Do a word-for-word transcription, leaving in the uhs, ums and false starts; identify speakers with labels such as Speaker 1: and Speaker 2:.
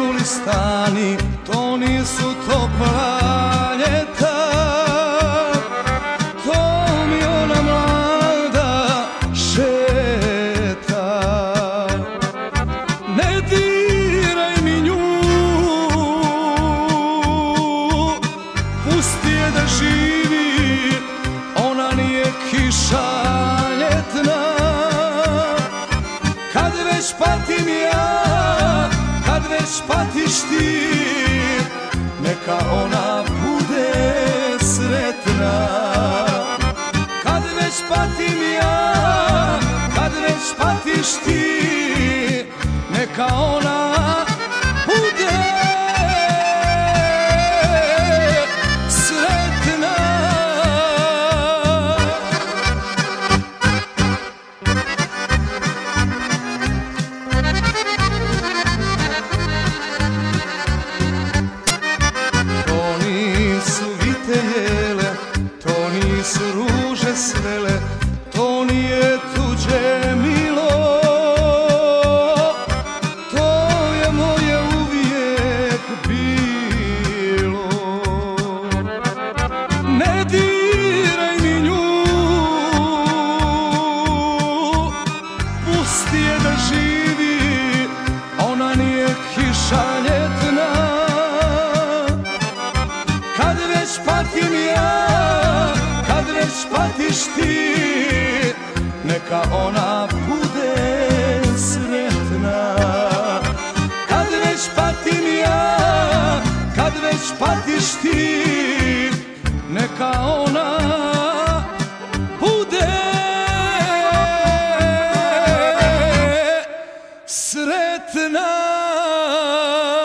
Speaker 1: ginuli stani, to nisu topla ljeta. To mi ona mlada šeta. Ne diraj mi nju, pusti je da živi, ona nije kiša ljetna. Kad već patim ja, kad već patiš ti, neka ona bude sretna. Kad već patim ja, kad već patiš ti, neka ona bude sretna. To nisu vitele, to nisu ruže svele, to nije tuđe milo. To je moje uvijek bilo. Ne diraj mi nju, pusti je da živi, ona nije kiša ljetna. Kad već patim ja, kad već patiš ti, neka ona bude sretna. Kad već patim ja, kad već patiš ti, neka ona bude sretna.